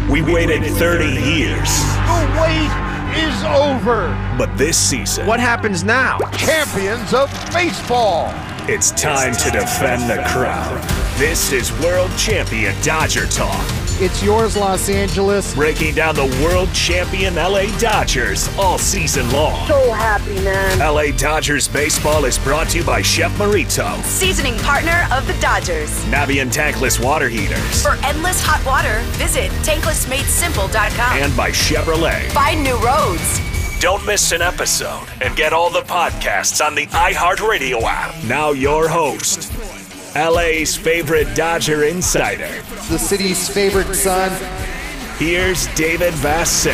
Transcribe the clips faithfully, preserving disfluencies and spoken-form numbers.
We waited thirty years. The wait is over. But this season, what happens now? Champions of baseball. It's time to defend the crown. This is World Champion Dodger Talk. It's yours, Los Angeles. Breaking down the world champion L A Dodgers all season long. So happy, man. L A Dodgers baseball is brought to you by Chef Marito, seasoning partner of the Dodgers. Navien tankless water heaters. For endless hot water, visit tankless made simple dot com. And by Chevrolet. Find new roads. Don't miss an episode and get all the podcasts on the iHeartRadio app. Now your host, L A's favorite Dodger insider, the city's favorite son. Here's David Vassegh.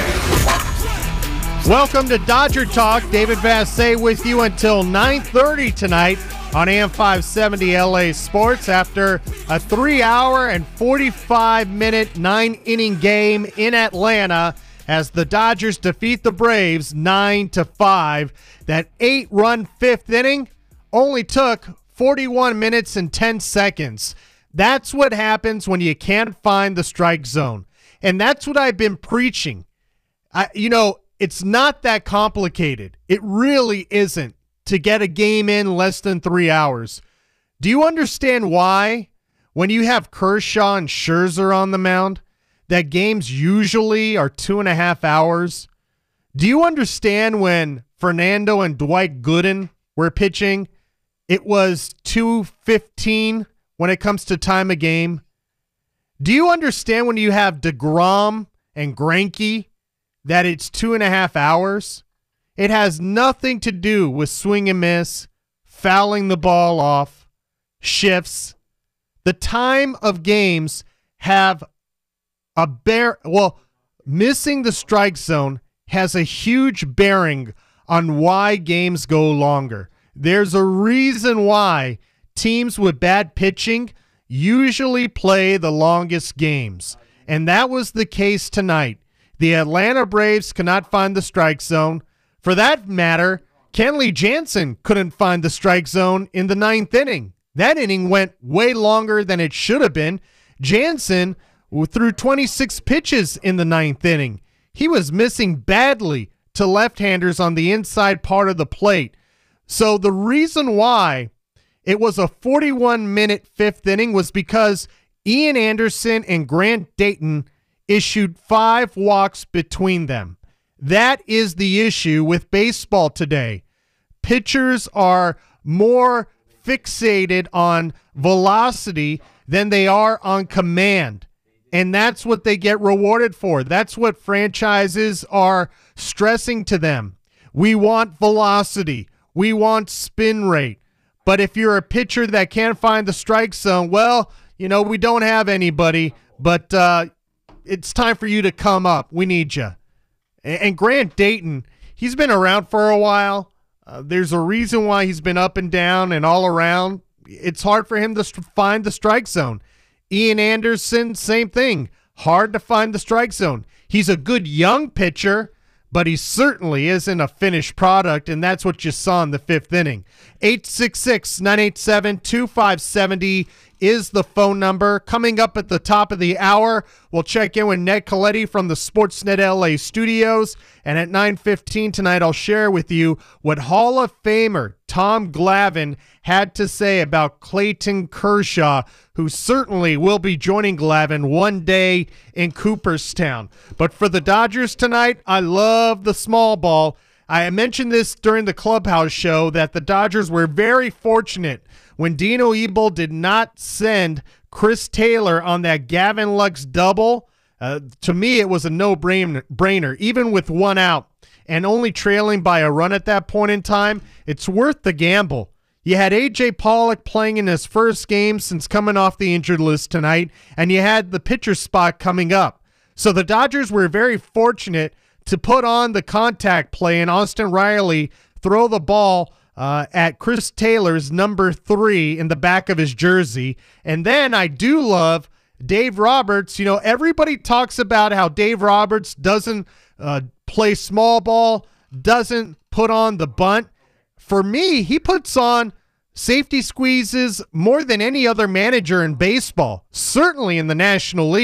Welcome to Dodger Talk. David Vassegh with you until nine thirty tonight on A M five seventy L A Sports after a three-hour and forty-five minute nine-inning game in Atlanta as the Dodgers defeat the Braves nine to five. That eight-run fifth inning only took forty-one minutes and ten seconds. That's what happens when you can't find the strike zone. And that's what I've been preaching. I, you know, it's not that complicated. It really isn't to get a game in less than three hours. Do you understand why, when you have Kershaw and Scherzer on the mound, that games usually are two and a half hours? Do you understand when Fernando and Dwight Gooden were pitching, it was two fifteen when it comes to time of game? Do you understand when you have DeGrom and Greinke that it's two and a half hours? It has nothing to do with swing and miss, fouling the ball off, shifts. The time of games have a bear. Well, missing the strike zone has a huge bearing on why games go longer. There's a reason why teams with bad pitching usually play the longest games, and that was the case tonight. The Atlanta Braves cannot find the strike zone. For that matter, Kenley Jansen couldn't find the strike zone in the ninth inning. That inning went way longer than it should have been. Jansen threw twenty-six pitches in the ninth inning. He was missing badly to left-handers on the inside part of the plate. So the reason why it was a forty-one minute fifth inning was because Ian Anderson and Grant Dayton issued five walks between them. That is the issue with baseball today. Pitchers are more fixated on velocity than they are on command. And that's what they get rewarded for. That's what franchises are stressing to them. We want velocity. We want spin rate. But if you're a pitcher that can't find the strike zone, well, you know, we don't have anybody, but uh, it's time for you to come up. We need you. And Grant Dayton, he's been around for a while. Uh, there's a reason why he's been up and down and all around. It's hard for him to st- find the strike zone. Ian Anderson, same thing. Hard to find the strike zone. He's a good young pitcher, but he certainly isn't a finished product, and that's what you saw in the fifth inning. eight six six, nine eight seven, two five seven zero is the phone number. Coming up at the top of the hour, we'll check in with Ned Colletti from the Sportsnet L A studios, and at nine fifteen tonight, I'll share with you what Hall of Famer Tom Glavine had to say about Clayton Kershaw, who certainly will be joining Glavine one day in Cooperstown. But for the Dodgers tonight, I love the small ball. I mentioned this during the Clubhouse show that the Dodgers were very fortunate when Dino Ebel did not send Chris Taylor on that Gavin Lux double. Uh, to me, it was a no-brainer, even with one out and only trailing by a run at that point in time. It's worth the gamble. You had A J Pollock playing in his first game since coming off the injured list tonight, and you had the pitcher spot coming up. So the Dodgers were very fortunate to put on the contact play and Austin Riley throw the ball uh, at Chris Taylor's number three in the back of his jersey. And then I do love Dave Roberts. You know, everybody talks about how Dave Roberts doesn't uh, play small ball, doesn't put on the bunt. For me, he puts on safety squeezes more than any other manager in baseball, certainly in the National League.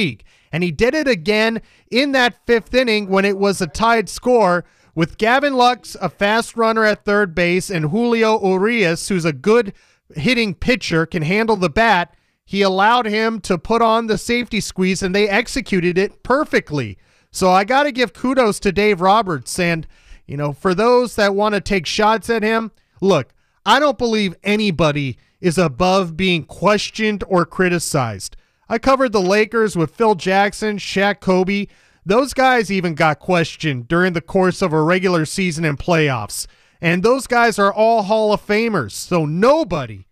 And he did it again in that fifth inning when it was a tied score with Gavin Lux, a fast runner at third base, and Julio Urias, who's a good hitting pitcher, can handle the bat. He allowed him to put on the safety squeeze, and they executed it perfectly. So I got to give kudos to Dave Roberts. And, you know, for those that want to take shots at him, look, I don't believe anybody is above being questioned or criticized. I covered the Lakers with Phil Jackson, Shaq Kobe. Those guys even got questioned during the course of a regular season and playoffs. And those guys are all Hall of Famers. So nobody,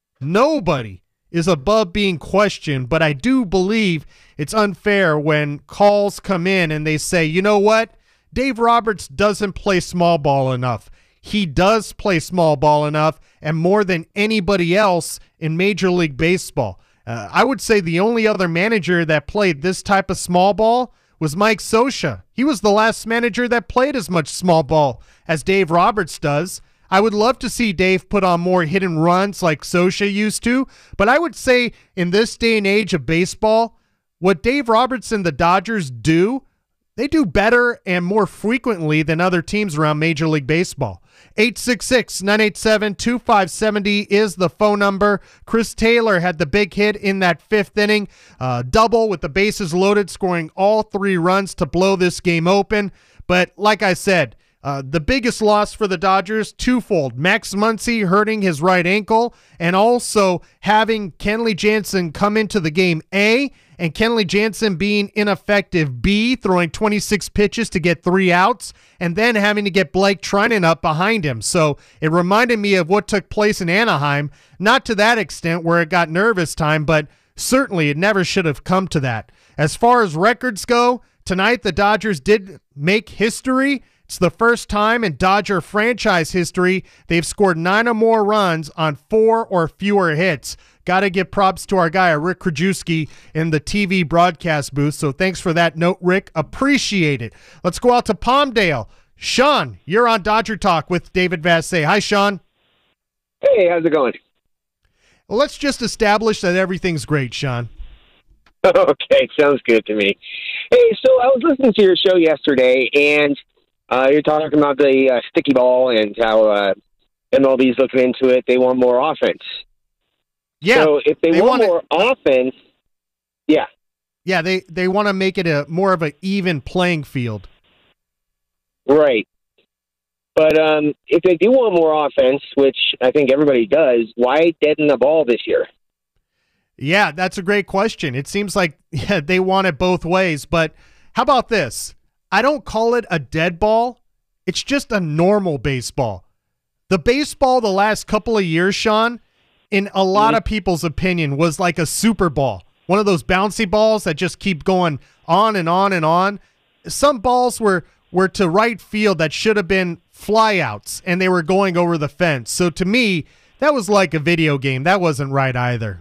nobody is above being questioned. But I do believe it's unfair when calls come in and they say, you know what? Dave Roberts doesn't play small ball enough. He does play small ball enough, and more than anybody else in Major League Baseball. Uh, I would say the only other manager that played this type of small ball was Mike Scioscia. He was the last manager that played as much small ball as Dave Roberts does. I would love to see Dave put on more hit and runs like Scioscia used to, but I would say in this day and age of baseball, what Dave Roberts and the Dodgers do, they do better and more frequently than other teams around Major League Baseball. eight six six, nine eight seven, two five seven zero is the phone number. Chris Taylor had the big hit in that fifth inning, uh, double with the bases loaded, scoring all three runs to blow this game open. But like I said, uh, the biggest loss for the Dodgers, twofold. Max Muncy hurting his right ankle and also having Kenley Jansen come into the game, A, and Kenley Jansen being ineffective, B, throwing twenty-six pitches to get three outs, and then having to get Blake Treinen up behind him. So it reminded me of what took place in Anaheim, not to that extent where it got nervous time, but certainly it never should have come to that. As far as records go, tonight the Dodgers did make history. It's the first time in Dodger franchise history they've scored nine or more runs on four or fewer hits. Got to give props to our guy, Rick Krajewski, in the T V broadcast booth. So thanks for that note, Rick. Appreciate it. Let's go out to Palmdale. Sean, you're on Dodger Talk with David Vassegh. Hi, Sean. Hey, how's it going? Well, let's just establish that everything's great, Sean. Okay, sounds good to me. Hey, so I was listening to your show yesterday, and uh, you're talking about the uh, sticky ball and how uh, M L B's looking into it. They want more offense. Yeah. So if they, they want more it, offense, yeah. Yeah, they, they want to make it a more of an even playing field. Right. But um, if they do want more offense, which I think everybody does, why deaden the ball this year? Yeah, that's a great question. It seems like yeah, they want it both ways. But how about this? I don't call it a dead ball. It's just a normal baseball. The baseball the last couple of years, Sean, in a lot of people's opinion, was like a super ball. One of those bouncy balls that just keep going on and on and on. Some balls were, were to right field that should have been flyouts, and they were going over the fence. So to me, that was like a video game. That wasn't right either.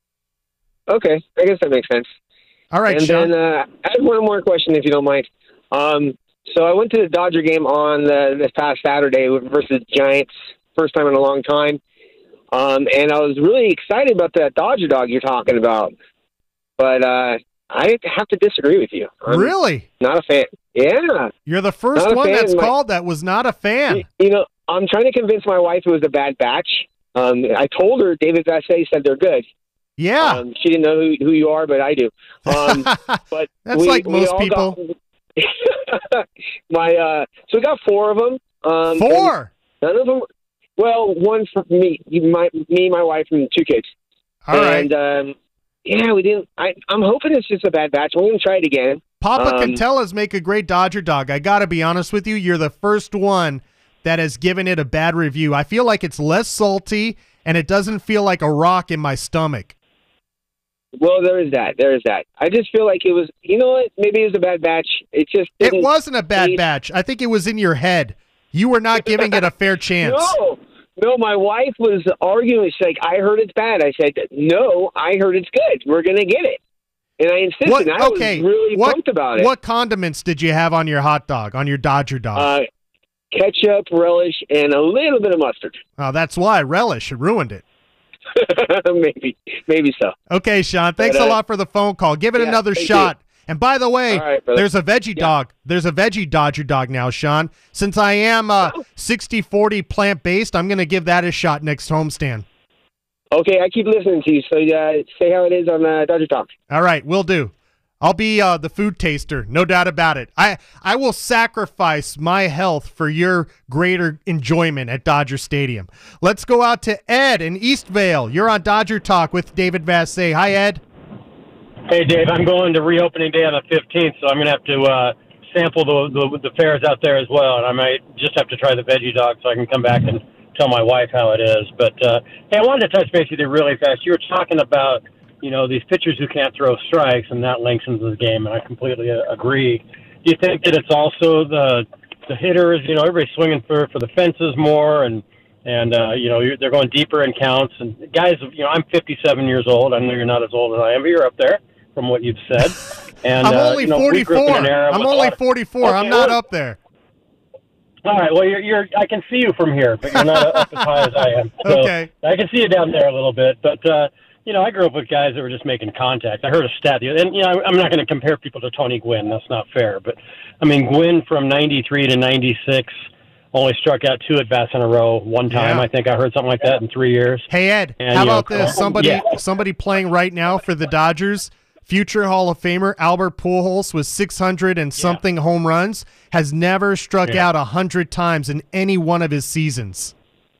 Okay, I guess that makes sense. All right, and Sean. then uh, I have one more question, if you don't mind. Um, so I went to the Dodger game on the, this past Saturday versus Giants, first time in a long time. Um, and I was really excited about that Dodger dog you're talking about. But uh, I have to disagree with you. I'm really? Not a fan. Yeah. You're the first not one that's my, called that was not a fan. You know, I'm trying to convince my wife it was a bad batch. Um, I told her David Vassegh said they're good. Yeah. Um, she didn't know who, who you are, but I do. Um, but that's we, like most we people. Got, my uh, so we got four of them. Um, four? None of them. Well, one for me, my, me, my wife, and two kids. All and, right. um, yeah, we didn't. I, I'm hoping it's just a bad batch. We're going to try it again. Papa um, Cantellas make a great Dodger dog. I got to be honest with you. You're the first one that has given it a bad review. I feel like it's less salty, and it doesn't feel like a rock in my stomach. Well, there is that. There is that. I just feel like it was, you know what? Maybe it was a bad batch. It just It wasn't a bad taste. batch. I think it was in your head. You were not giving it a fair chance. No. No, my wife was arguing. She's like, I heard it's bad. I said, no, I heard it's good. We're going to get it. And I insisted. What, I okay. was really what, pumped about it. What condiments did you have on your hot dog, on your Dodger dog? Uh, ketchup, relish, and a little bit of mustard. Oh, that's why. Relish. It ruined it. maybe. Maybe so. Okay, Sean. Thanks but, uh, a lot for the phone call. Give it yeah, another thank shot. you. And by the way, right, there's a veggie yeah. dog. There's a veggie Dodger dog now, Sean. Since I am uh, sixty forty plant-based, I'm going to give that a shot next homestand. Okay, I keep listening to you, so uh, say how it is on uh, Dodger Talk. All right, will do. I'll be uh, the food taster, no doubt about it. I, I will sacrifice my health for your greater enjoyment at Dodger Stadium. Let's go out to Ed in Eastvale. You're on Dodger Talk with David Vassay. Hi, Ed. Hey, Dave. I'm going to reopening day on the fifteenth, so I'm going to have to uh, sample the, the the fares out there as well, and I might just have to try the veggie dog so I can come back and tell my wife how it is. But, uh, hey, I wanted to touch base with you really fast. You were talking about, you know, these pitchers who can't throw strikes, and that links into the game, and I completely uh, agree. Do you think that it's also the the hitters, you know, everybody's swinging for, for the fences more, and, and uh, you know, you're, they're going deeper in counts, and guys, you know, I'm fifty-seven years old. I know you're not as old as I am, but you're up there from what you've said. And I'm uh, only you know, forty-four. I'm only of, forty-four. okay, I'm not well, up there. All right. Well, you're, you're. I can see you from here, but you're not up as high as I am. So Okay. I can see you down there a little bit. But uh, you know, I grew up with guys that were just making contact. I heard a stat, and you know, I'm not going to compare people to Tony Gwynn. That's not fair. But I mean, Gwynn from ninety-three to ninety-six only struck out two at bats in a row one time. Yeah. I think I heard something like that in three years. Hey, Ed, And, how you know, about this? Somebody, yeah. somebody playing right now for the Dodgers, future Hall of Famer Albert Pujols with six hundred and something yeah. home runs, has never struck yeah. out one hundred times in any one of his seasons.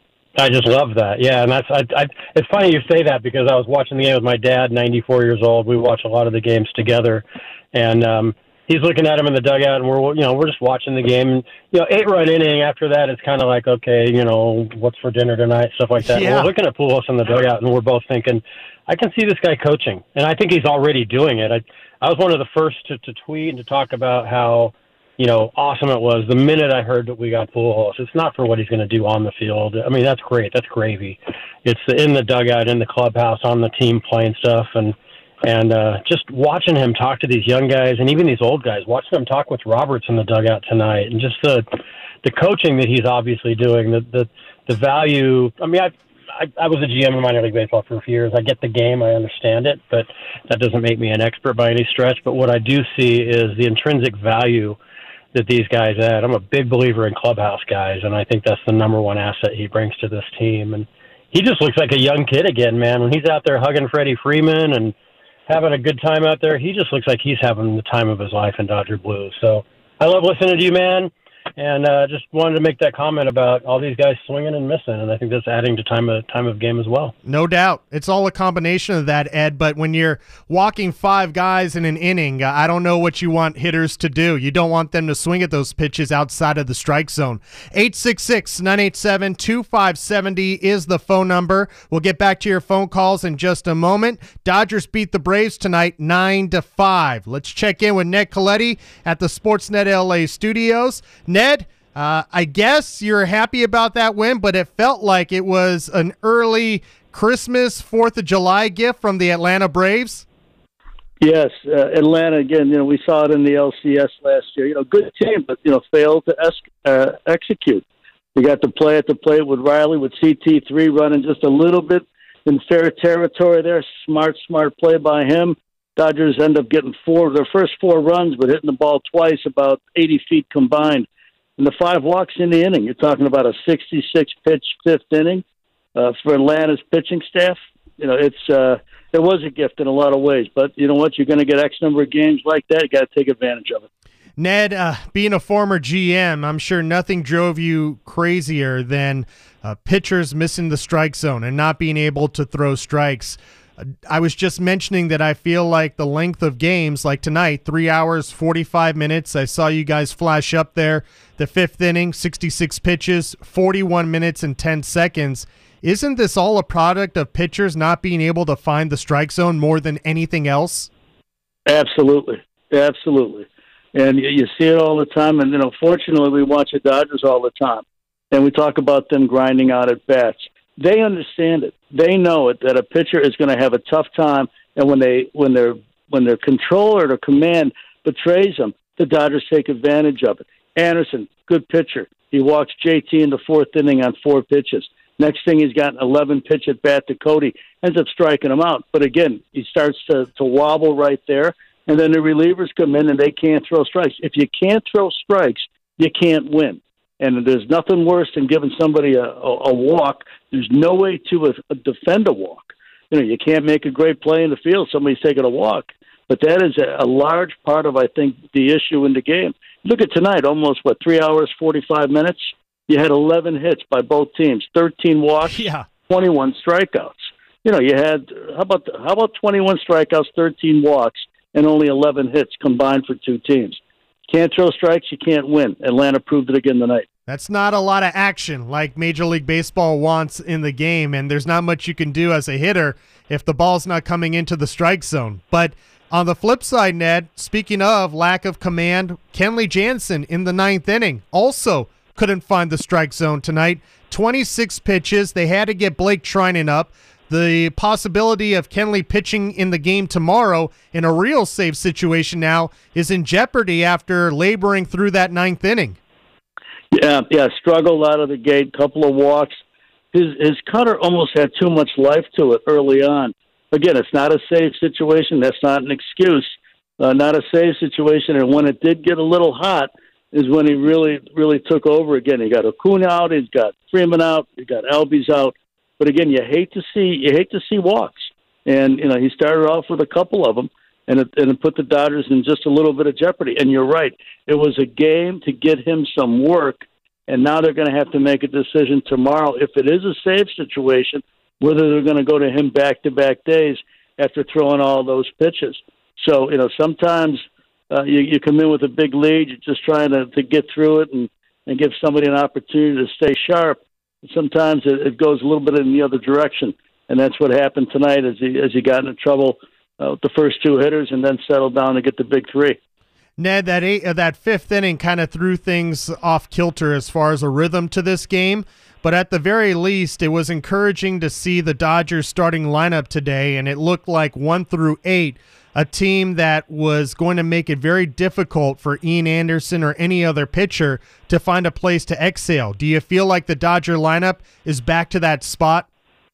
I just love that. Yeah, and that's I, I, it's funny you say that because I was watching the game with my dad, ninety-four years old. We watch a lot of the games together, and um, he's looking at him in the dugout, and we're you know we're just watching the game. And, you know, eight run inning. After that, it's kind of like, okay, you know, what's for dinner tonight, stuff like that. Yeah. And we're looking at Pujols in the dugout, and we're both thinking, I can see this guy coaching, and I think he's already doing it. I I was one of the first to, to tweet and to talk about how, you know, awesome it was the minute I heard that we got Pujols. It's not for what he's going to do on the field. I mean, that's great. That's gravy. It's in the dugout, in the clubhouse, on the team playing stuff, and and uh, just watching him talk to these young guys and even these old guys. Watching him talk with Roberts in the dugout tonight, and just the the coaching that he's obviously doing. The the the value. I mean, I. I, I was a G M in minor league baseball for a few years. I get the game. I understand it, but that doesn't make me an expert by any stretch. But what I do see is the intrinsic value that these guys add. I'm a big believer in clubhouse guys, and I think that's the number one asset he brings to this team. And he just looks like a young kid again, man. When he's out there hugging Freddie Freeman and having a good time out there, he just looks like he's having the time of his life in Dodger Blues. So I love listening to you, man. And uh, just wanted to make that comment about all these guys swinging and missing, and I think that's adding to time of time of game as well. No doubt. It's all a combination of that, Ed, but when you're walking five guys in an inning, uh, I don't know what you want hitters to do. You don't want them to swing at those pitches outside of the strike zone. eight six six, nine eight seven, two five seven zero is the phone number. We'll get back to your phone calls in just a moment. Dodgers beat the Braves tonight nine to five. Let's check in with Ned Colletti at the Sportsnet L A studios. Ned, uh, I guess you're happy about that win, but it felt like it was an early Christmas, fourth of July gift from the Atlanta Braves. Yes, uh, Atlanta, again, you know, we saw it in the L C S last year. You know, good team, but, you know, failed to es- uh, execute. You got to play at the plate with Riley, with C T three running just a little bit in fair territory there. Smart, smart play by him. Dodgers end up getting four, their first four runs, but hitting the ball twice, about eighty feet combined. And the five walks in the inning. You're talking about a sixty-six pitch fifth inning uh, for Atlanta's pitching staff. You know, it's uh, it was a gift in a lot of ways. But you know what? You're going to get X number of games like that. You got to take advantage of it. Ned, uh, being a former G M, I'm sure nothing drove you crazier than uh, pitchers missing the strike zone and not being able to throw strikes. I was just mentioning that I feel like the length of games, like tonight, three hours, forty-five minutes. I saw you guys flash up there. The fifth inning, sixty-six pitches, forty-one minutes and ten seconds. Isn't this all a product of pitchers not being able to find the strike zone more than anything else? Absolutely. Absolutely. And you see it all the time. And, you know, fortunately, we watch the Dodgers all the time. And we talk about them grinding out at bats. They understand it. They know it, that a pitcher is going to have a tough time, and when they when their when their control or their command betrays them, the Dodgers take advantage of it. Anderson, good pitcher. He walks J T in the fourth inning on four pitches. Next thing, he's got an eleven pitch at bat to Cody, ends up striking him out. But again, he starts to, to wobble right there. and then the relievers come in and they can't throw strikes. If you can't throw strikes, you can't win. And there's nothing worse than giving somebody a, a, a walk. There's no way to a, a defend a walk. You know, you can't make a great play in the field. Somebody's taking a walk. But that is a, a large part of, I think, the issue in the game. Look at tonight, almost, what, three hours, forty-five minutes? You had eleven hits by both teams, thirteen walks, yeah. twenty-one strikeouts. You know, you had, how about how about twenty-one strikeouts, thirteen walks, and only eleven hits combined for two teams? Can't throw strikes, you can't win. Atlanta proved it again tonight. That's not a lot of action like Major League Baseball wants in the game, and there's not much you can do as a hitter if the ball's not coming into the strike zone. But on the flip side, Ned, speaking of lack of command, Kenley Jansen in the ninth inning also couldn't find the strike zone tonight. twenty-six pitches. They had to get Blake Treinen up. The possibility of Kenley pitching in the game tomorrow in a real save situation now is in jeopardy after laboring through that ninth inning. Yeah, yeah, struggled out of the gate, couple of walks. His his cutter almost had too much life to it early on. Again, it's not a save situation. That's not an excuse. Uh, not a save situation. And when it did get a little hot is when he really, really took over again. He got Acuna out. He's got Freeman out. He got Albies out. But again, you hate to see you hate to see walks. And you know he started off with a couple of them, and it, and it put the Dodgers in just a little bit of jeopardy. And you're right. It was a game to get him some work. And now they're going to have to make a decision tomorrow if it is a save situation, whether they're going to go to him back-to-back days after throwing all those pitches. So, you know, sometimes uh, you, you come in with a big lead, you're just trying to, to get through it and, and give somebody an opportunity to stay sharp. Sometimes it, it goes a little bit in the other direction, and that's what happened tonight as he, as he got into trouble uh, with the first two hitters and then settled down to get the big three. Ned, that eight, uh, that fifth inning kind of threw things off kilter as far as a rhythm to this game. But at the very least, it was encouraging to see the Dodgers starting lineup today, and it looked like one through eight, a team that was going to make it very difficult for Ian Anderson or any other pitcher to find a place to exhale. Do you feel like the Dodger lineup is back to that spot?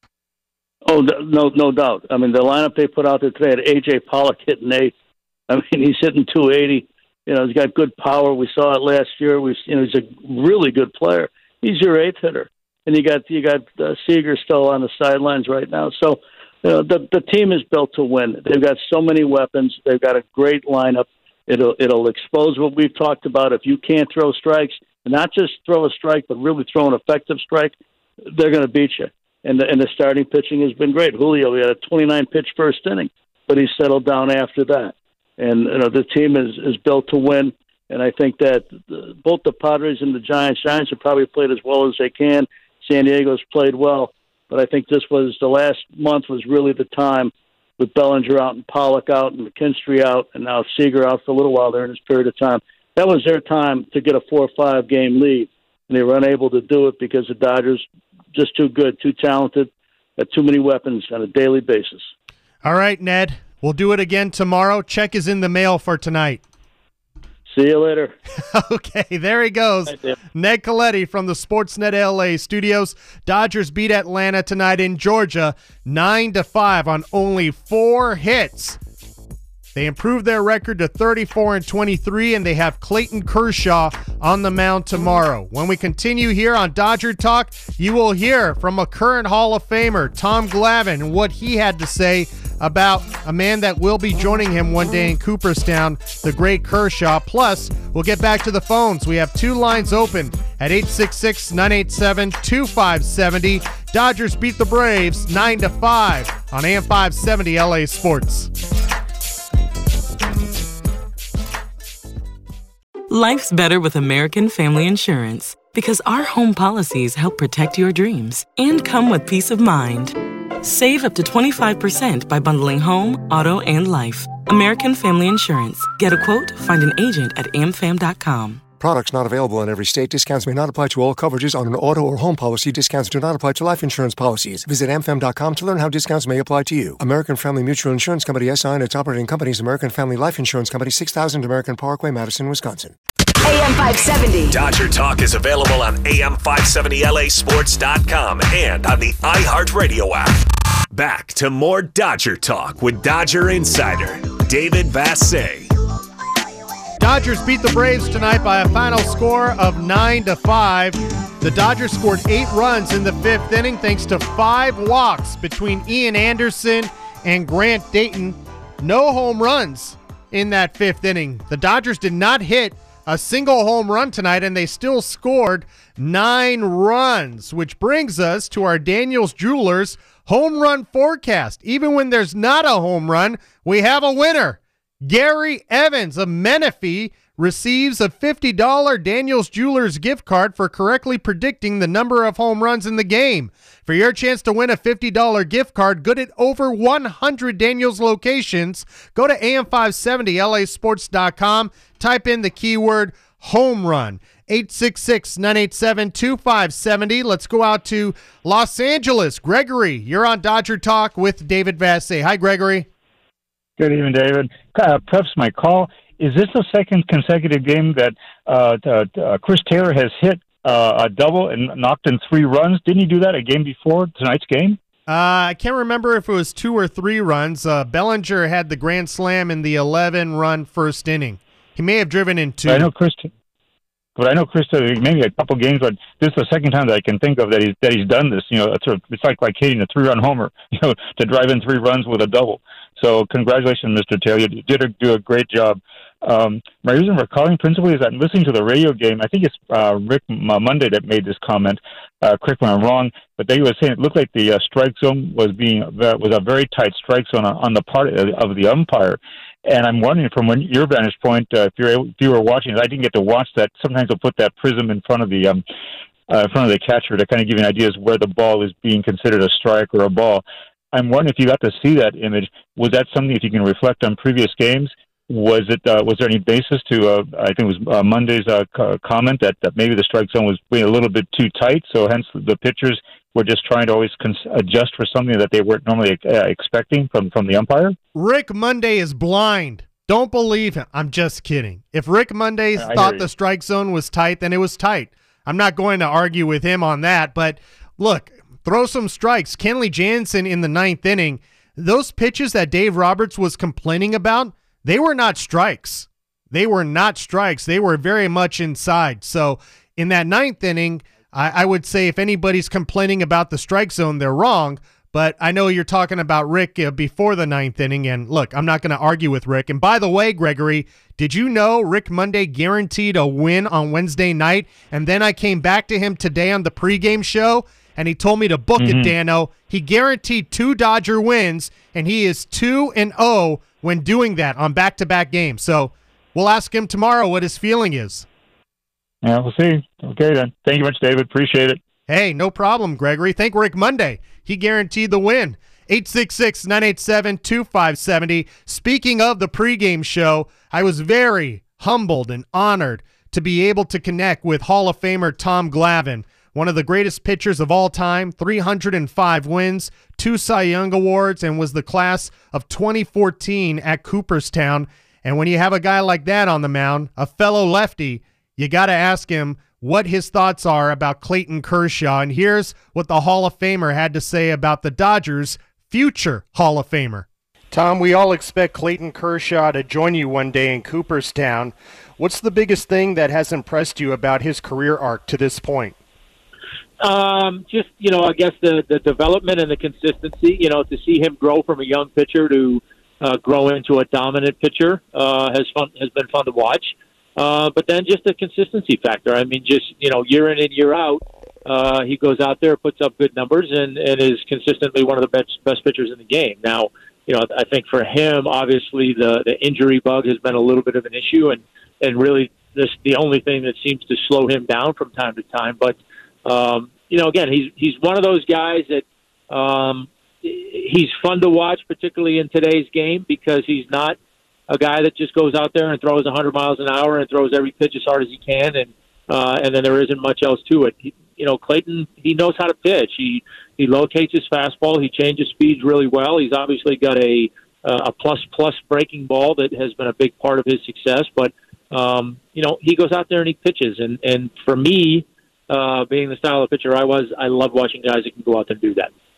Oh, no, no doubt. I mean, the lineup they put out there today had A J Pollock hitting eighth. I mean, he's hitting two eighty. You know, he's got good power. We saw it last year. We, you know, he's a really good player. He's your eighth hitter. And you got you got uh, Seager still on the sidelines right now. So, you know, the the team is built to win. They've got so many weapons. They've got a great lineup. It'll it'll expose what we've talked about. If you can't throw strikes, and not just throw a strike, but really throw an effective strike, they're going to beat you. And the and the starting pitching has been great. Julio, he had a twenty-nine pitch first inning, but he settled down after that. And you know the team is is built to win. And I think that the, both the Padres and the Giants, Giants have probably played as well as they can. San Diego's played well, but I think this was the last month was really the time with Bellinger out and Pollock out and McKinstry out and now Seager out for a little while there in this period of time. That was their time to get a four or five game lead, and they were unable to do it because the Dodgers just too good, too talented, got too many weapons on a daily basis. All right, Ned, we'll do it again tomorrow. Check is in the mail for tonight. See you later. Okay, there he goes. Ned Colletti from the Sportsnet L A studios. Dodgers beat Atlanta tonight in Georgia, nine to five on only four hits. They improved their record to thirty-four and twenty-three, and they have Clayton Kershaw on the mound tomorrow. When we continue here on Dodger Talk, you will hear from a current Hall of Famer, Tom Glavine, and what he had to say about a man that will be joining him one day in Cooperstown, the great Kershaw. Plus, we'll get back to the phones. We have two lines open at eight six six, nine eight seven, two five seven zero. Dodgers beat the Braves nine to five on A M five seventy L A Sports. Life's better with American Family Insurance because our home policies help protect your dreams and come with peace of mind. Save up to twenty-five percent by bundling home, auto, and life. American Family Insurance. Get a quote, find an agent at a m fam dot com. Products not available in every state. Discounts may not apply to all coverages on an auto or home policy. Discounts do not apply to life insurance policies. Visit a m fam dot com to learn how discounts may apply to you. American Family Mutual Insurance Company, S I and its operating companies, American Family Life Insurance Company, six thousand American Parkway, Madison, Wisconsin. A M five seventy. Dodger Talk is available on A M five seventy L A sports dot com and on the iHeartRadio app. Back to more Dodger Talk with Dodger Insider David Vassegh. Dodgers beat the Braves tonight by a final score of nine to five. The Dodgers scored eight runs in the fifth inning thanks to five walks between Ian Anderson and Grant Dayton. No home runs in that fifth inning. The Dodgers did not hit a single home run tonight, and they still scored nine runs, which brings us to our Daniels Jewelers home run forecast. Even when there's not a home run, we have a winner. Gary Evans of Menifee receives a fifty dollars Daniels Jewelers gift card for correctly predicting the number of home runs in the game. For your chance to win a fifty dollars gift card good at over one hundred Daniels locations, go to A M five seventy L A sports dot com, type in the keyword home run. eight six six, nine eight seven, two five seven zero. Let's go out to Los Angeles. Gregory, you're on Dodger Talk with David Vassegh. Hi, Gregory. Good evening, David. Uh, preface my call. Is this the second consecutive game that uh, uh, Chris Taylor has hit uh, a double and knocked in three runs? Didn't he do that a game before tonight's game? Uh, I can't remember if it was two or three runs. Uh, Bellinger had the grand slam in the eleven-run first inning. He may have driven in two. I know Chris, but I know Chris maybe a couple games, but this is the second time that I can think of that he's that he's done this. You know, it's, a, it's like like hitting a three-run homer. You know, to drive in three runs with a double. So congratulations, Mister Taylor. You did a, do a great job. Um, my reason for calling principally is that I'm listening to the radio game. I think it's uh, Rick Monday that made this comment. Uh, correct me if I'm wrong, but they were saying it looked like the uh, strike zone was being uh, was a very tight strike zone on, on the part of, of the umpire. And I'm wondering, from when, your vantage point, uh, if you're able, if you were watching, I didn't get to watch that. Sometimes they'll put that prism in front of the um, uh, in front of the catcher to kind of give you an idea as where the ball is being considered a strike or a ball. I'm wondering if you got to see that image. Was that something, if you can reflect on previous games, was it uh, was there any basis to, uh, I think it was uh, Monday's uh, co- comment that, that maybe the strike zone was being a little bit too tight, so hence the pitchers were just trying to always cons- adjust for something that they weren't normally uh, expecting from, from the umpire? Rick Monday is blind. Don't believe him. I'm just kidding. If Rick Monday I thought the strike zone was tight, then it was tight. I'm not going to argue with him on that, but look, throw some strikes. Kenley Jansen in the ninth inning, those pitches that Dave Roberts was complaining about, they were not strikes. They were not strikes. They were very much inside. So in that ninth inning, I, I would say if anybody's complaining about the strike zone, they're wrong. But I know you're talking about Rick uh, before the ninth inning. And look, I'm not going to argue with Rick. And by the way, Gregory, did you know Rick Monday guaranteed a win on Wednesday night? And then I came back to him today on the pregame show, and he told me to book mm-hmm. it, Dano. He guaranteed two Dodger wins, and he is two and oh when doing that on back-to-back games. So we'll ask him tomorrow what his feeling is. Yeah, we'll see. Okay, then. Thank you much, David. Appreciate it. Hey, no problem, Gregory. Thank Rick Monday. He guaranteed the win. eight six six, nine eight seven, two five seven zero. Speaking of the pregame show, I was very humbled and honored to be able to connect with Hall of Famer Tom Glavine, one of the greatest pitchers of all time, three hundred five wins, two Cy Young Awards, and was the class of twenty fourteen at Cooperstown. And when you have a guy like that on the mound, a fellow lefty, you got to ask him what his thoughts are about Clayton Kershaw. And here's what the Hall of Famer had to say about the Dodgers' future Hall of Famer. Tom, we all expect Clayton Kershaw to join you one day in Cooperstown. What's the biggest thing that has impressed you about his career arc to this point? Um, just, you know, I guess the, the development and the consistency, you know, to see him grow from a young pitcher to uh, grow into a dominant pitcher uh, has fun, has been fun to watch. Uh, but then just the consistency factor. I mean, just, you know, year in and year out, uh, he goes out there, puts up good numbers, and, and is consistently one of the best, best pitchers in the game. Now, you know, I think for him, obviously, the, the injury bug has been a little bit of an issue, and, and really this the only thing that seems to slow him down from time to time. But, um, you know, again, he's he's one of those guys that um, he's fun to watch, particularly in today's game, because he's not a guy that just goes out there and throws one hundred miles an hour and throws every pitch as hard as he can, and uh, and then there isn't much else to it. He, you know, Clayton, he knows how to pitch. He he locates his fastball. He changes speeds really well. He's obviously got a a plus plus breaking ball that has been a big part of his success. But um, you know, he goes out there and he pitches. And and for me, uh, being the style of pitcher I was, I love watching guys that can go out there and do that.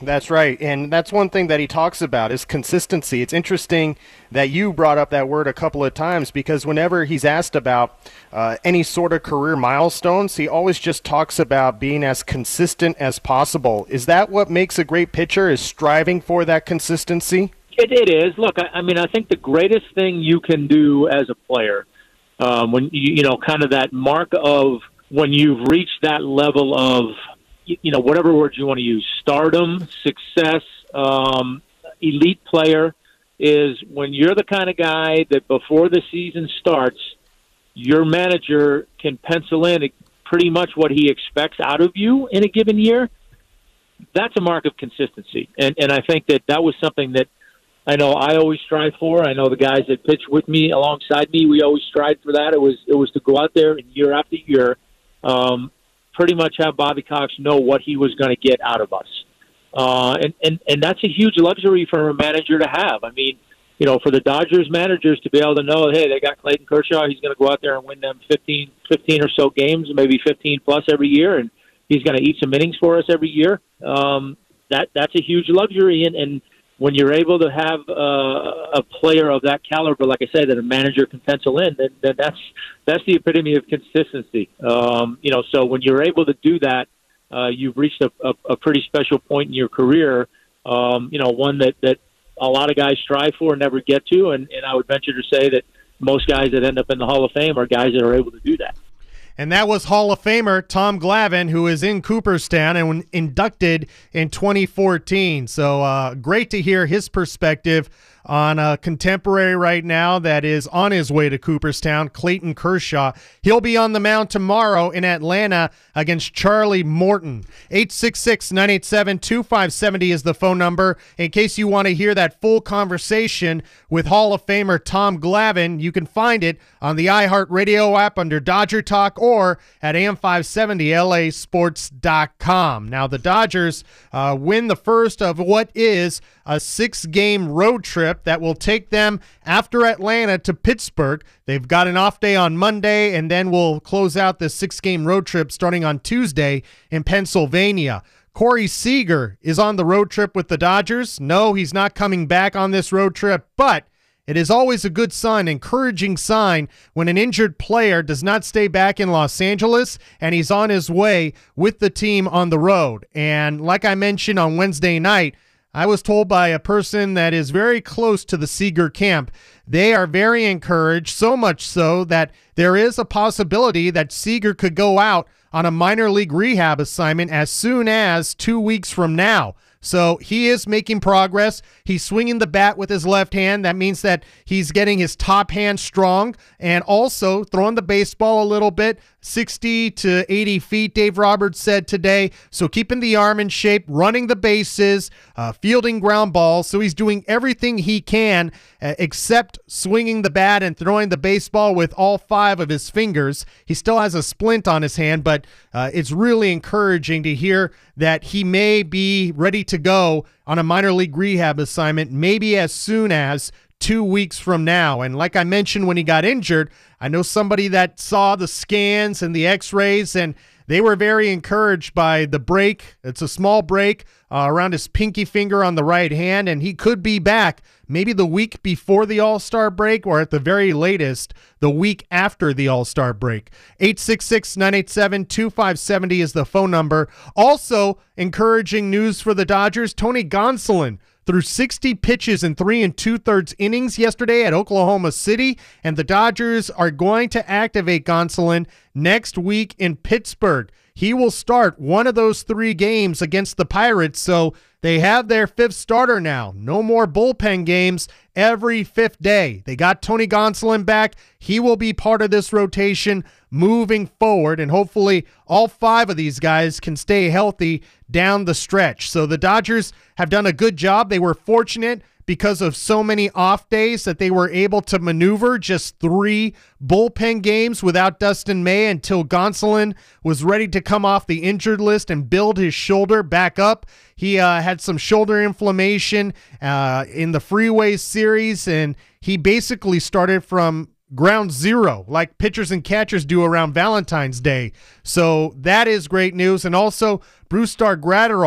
That's right, and that's one thing that he talks about is consistency. It's interesting that you brought up that word a couple of times because whenever he's asked about uh, any sort of career milestones, he always just talks about being as consistent as possible. Is that what makes a great pitcher, is striving for that consistency? It, it is. Look, I, I mean, I think the greatest thing you can do as a player, um, when you, you know, kind of that mark of when you've reached that level of, you know, whatever words you want to use, stardom, success, um, elite player, is when you're the kind of guy that before the season starts, your manager can pencil in pretty much what he expects out of you in a given year. That's a mark of consistency. And, and I think that that was something that I know I always strive for. I know the guys that pitch with me, alongside me, we always strive for that. It was, it was to go out there and year after year, um, pretty much have Bobby Cox know what he was going to get out of us. Uh, and, and, and that's a huge luxury for a manager to have. I mean, you know, for the Dodgers managers to be able to know, hey, they got Clayton Kershaw, he's going to go out there and win them fifteen, fifteen or so games, maybe fifteen plus every year, and he's going to eat some innings for us every year. Um, that that's a huge luxury. And, and when you're able to have uh, a player of that caliber, like I say, that a manager can pencil in, then, then that's that's the epitome of consistency. Um, you know, so when you're able to do that, uh, you've reached a, a, a pretty special point in your career. Um, you know, one that, that a lot of guys strive for and never get to, and, and I would venture to say that most guys that end up in the Hall of Fame are guys that are able to do that. And that was Hall of Famer Tom Glavine, who is in Cooperstown and inducted in twenty fourteen. So uh, great to hear his perspective on a contemporary right now that is on his way to Cooperstown, Clayton Kershaw. He'll be on the mound tomorrow in Atlanta against Charlie Morton. eight six six, nine eight seven, two five seven zero is the phone number. In case you want to hear that full conversation with Hall of Famer Tom Glavine, you can find it on the iHeartRadio app under Dodger Talk or at A M five seventy L A sports dot com. Now, the Dodgers uh, win the first of what is a six-game road trip that will take them after Atlanta to Pittsburgh. They've got an off day on Monday, and then we'll close out the six-game road trip starting on Tuesday in Pennsylvania. Corey Seager is on the road trip with the Dodgers. No, he's not coming back on this road trip, but it is always a good sign, encouraging sign, when an injured player does not stay back in Los Angeles and he's on his way with the team on the road. And like I mentioned on Wednesday night, I was told by a person that is very close to the Seager camp, they are very encouraged, so much so that there is a possibility that Seager could go out on a minor league rehab assignment as soon as two weeks from now. So he is making progress. He's swinging the bat with his left hand. That means that he's getting his top hand strong and also throwing the baseball a little bit, sixty to eighty feet, Dave Roberts said today. So keeping the arm in shape, running the bases, uh, fielding ground balls. So he's doing everything he can uh, except swinging the bat and throwing the baseball with all five of his fingers. He still has a splint on his hand, but uh, it's really encouraging to hear that he may be ready to go on a minor league rehab assignment maybe as soon as two weeks from now. And like I mentioned when he got injured, I know somebody that saw the scans and the x-rays, and they were very encouraged by the break. It's a small break uh, around his pinky finger on the right hand, and he could be back maybe the week before the All-Star break or at the very latest the week after the All-Star break. eight six six, nine eight seven, two five seven zero is the phone number. Also, encouraging news for the Dodgers, Tony Gonsolin threw sixty pitches in three and two-thirds innings yesterday at Oklahoma City, and the Dodgers are going to activate Gonsolin next week in Pittsburgh. He will start one of those three games against the Pirates, so they have their fifth starter now. No more bullpen games every fifth day. They got Tony Gonsolin back. He will be part of this rotation moving forward, and hopefully all five of these guys can stay healthy down the stretch. So the Dodgers have done a good job. They were fortunate because of so many off days that they were able to maneuver just three bullpen games without Dustin May until Gonsolin was ready to come off the injured list and build his shoulder back up. He uh, had some shoulder inflammation uh, in the Freeway series, and he basically started from ground zero like pitchers and catchers do around Valentine's Day. So that is great news. And also, Brusdar Graterol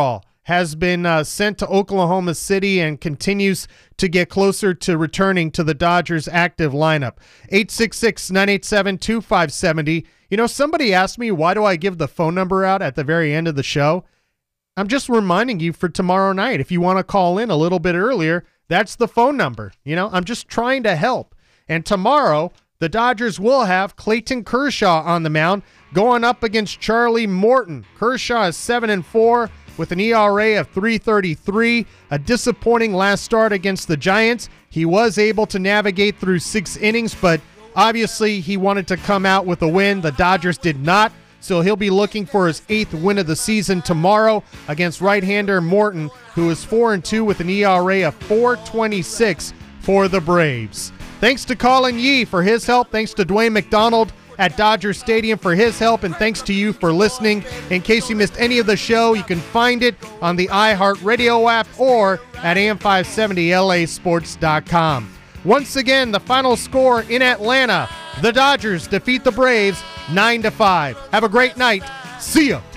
has been uh, sent to Oklahoma City and continues to get closer to returning to the Dodgers' active lineup. eight six six, nine eight seven, two five seven zero. You know, somebody asked me, why do I give the phone number out at the very end of the show? I'm just reminding you for tomorrow night. If you want to call in a little bit earlier, that's the phone number. You know, I'm just trying to help. And tomorrow, the Dodgers will have Clayton Kershaw on the mound going up against Charlie Morton. Kershaw is seven and four with an E R A of three thirty-three. A disappointing last start against the Giants. He was able to navigate through six innings, but obviously he wanted to come out with a win. The Dodgers did not. So he'll be looking for his eighth win of the season tomorrow against right-hander Morton, who is four and two with an E R A of four twenty-six for the Braves. Thanks to Colin Yee for his help. Thanks to Dwayne McDonald at Dodger Stadium for his help. And thanks to you for listening. In case you missed any of the show, you can find it on the iHeartRadio app or at A M five seventy L A sports dot com. Once again, the final score in Atlanta. The Dodgers defeat the Braves nine to five. Have a great night. See ya.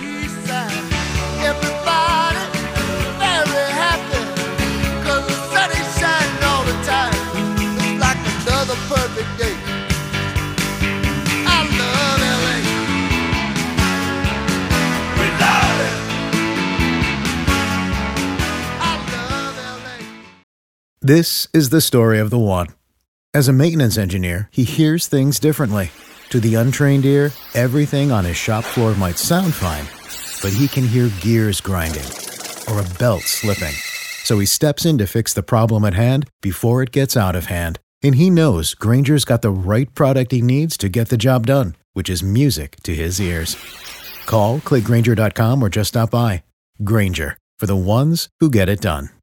This is the story of the one. As a maintenance engineer, he hears things differently. To the untrained ear, everything on his shop floor might sound fine, but he can hear gears grinding or a belt slipping. So he steps in to fix the problem at hand before it gets out of hand. And he knows Grainger's got the right product he needs to get the job done, which is music to his ears. Call, click Grainger dot com, or just stop by. Grainger, for the ones who get it done.